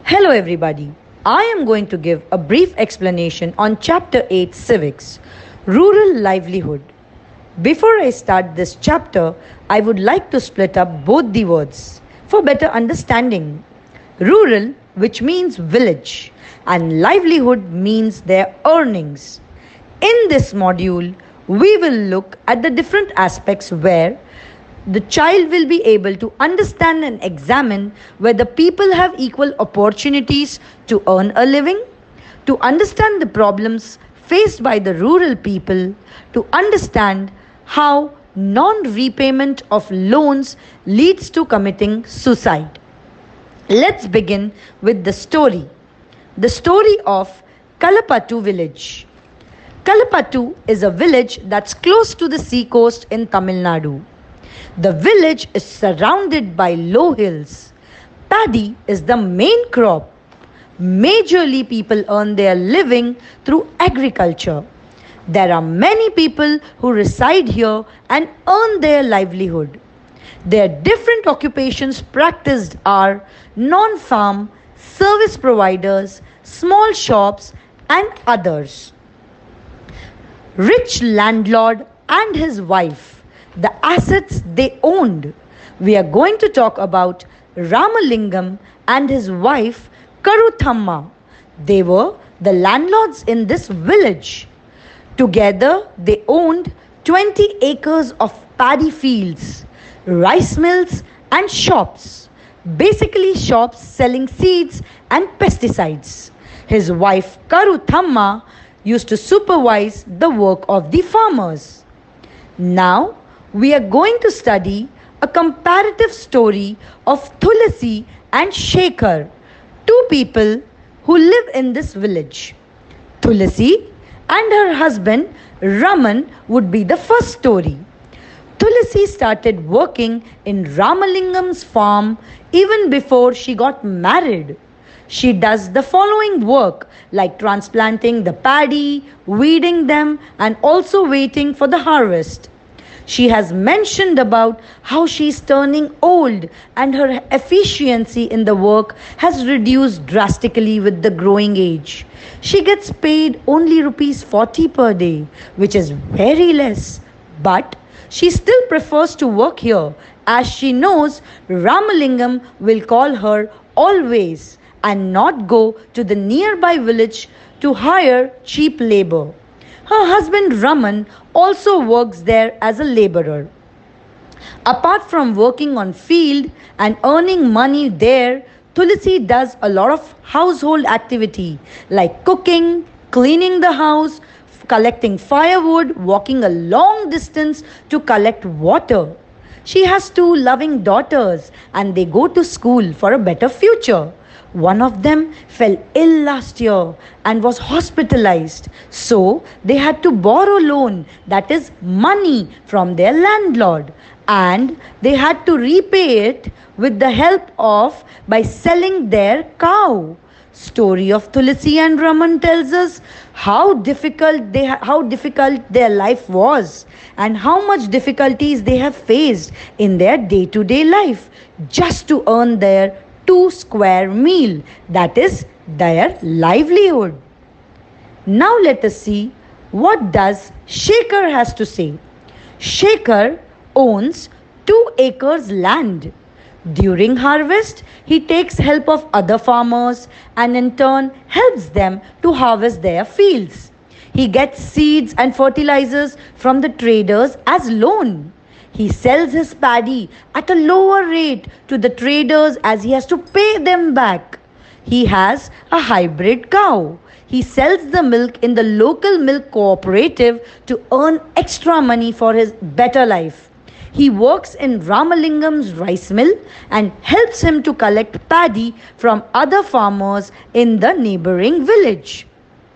Hello, everybody. I am going to give a brief explanation on Chapter 8 Civics Rural Livelihood. Before I start this chapter, I would like to split up both the words for better understanding. Rural, which means village, and livelihood means their earnings. In this module, we will look at the different aspects where the child will be able to understand and examine whether people have equal opportunities to earn a living, to understand the problems faced by the rural people, to understand how non-repayment of loans leads to committing suicide. Let's begin with the story. The story of Kalapattu village. Kalapattu is a village that's close to the sea coast in Tamil Nadu. The village is surrounded by low hills. Paddy is the main crop. Majorly, people earn their living through agriculture. There are many people who reside here and earn their livelihood. Their different occupations practiced are non-farm, service providers, small shops, and others. Rich landlord and his wife, the assets they owned. We are going to talk about Ramalingam and his wife Karuthamma. They were the landlords in this village. Together, they owned 20 acres of paddy fields, rice mills, and shops. Basically, shops selling seeds and pesticides. His wife Karuthamma used to supervise the work of the farmers. Now, we are going to study a comparative story of Tulasi and Shekhar, two people who live in this village. Tulasi and her husband Raman would be the first story. Tulasi started working in Ramalingam's farm even before she got married. She does the following work like transplanting the paddy, weeding them, and also waiting for the harvest. She has mentioned about how she is turning old and her efficiency in the work has reduced drastically with the growing age. She gets paid only rupees 40 per day, which is very less. But she still prefers to work here as she knows Ramalingam will call her always and not go to the nearby village to hire cheap labor. Her husband Raman also works there as a laborer. Apart from working on field and earning money there, Tulasi does a lot of household activity like cooking, cleaning the house, collecting firewood, walking a long distance to collect water. She has two loving daughters and they go to school for a better future. One of them fell ill last year and was hospitalized. So they had to borrow loan, that is money, from their landlord. And they had to repay it with the help of by selling their cow. Story of Tulasi and Raman tells us how difficult their life was and how much difficulties they have faced in their day-to-day life just to earn their 2 square meal, that is their livelihood. Now let us see what does Shekhar has to say. Shekhar owns 2 acres land. During harvest, he takes help of other farmers and in turn helps them to harvest their fields. He gets seeds and fertilizers from the traders as loan. He sells his paddy at a lower rate to the traders as he has to pay them back. He has a hybrid cow. He sells the milk in the local milk cooperative to earn extra money for his better life. He works in Ramalingam's rice mill and helps him to collect paddy from other farmers in the neighboring village.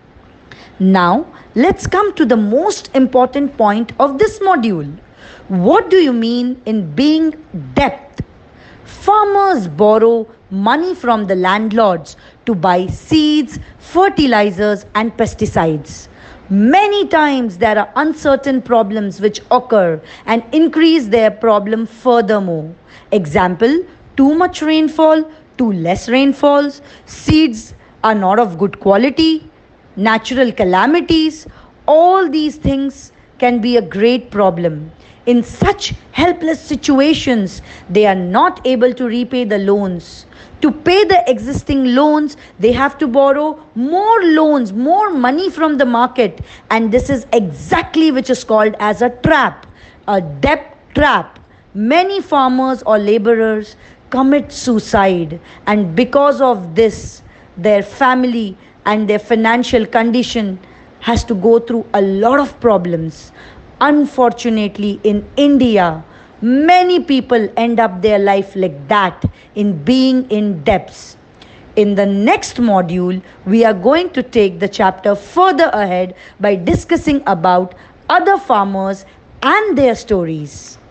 Now, let's come to the most important point of this module. What do you mean in being debt? Farmers borrow money from the landlords to buy seeds, fertilizers, and pesticides. Many times there are uncertain problems which occur and increase their problem furthermore. Example, too much rainfall, to less rainfalls, seeds are not of good quality, natural calamities, all these things can be a great problem. In such helpless situations, they are not able to repay the loans. To pay the existing loans, they have to borrow more loans, more money from the market. And this is exactly which is called as a trap, a debt trap. Many farmers or laborers commit suicide, and because of this, their family and their financial condition has to go through a lot of problems. Unfortunately, in India, many people end up their life like that, in being in debts. In the next module, we are going to take the chapter further ahead by discussing about other farmers and their stories.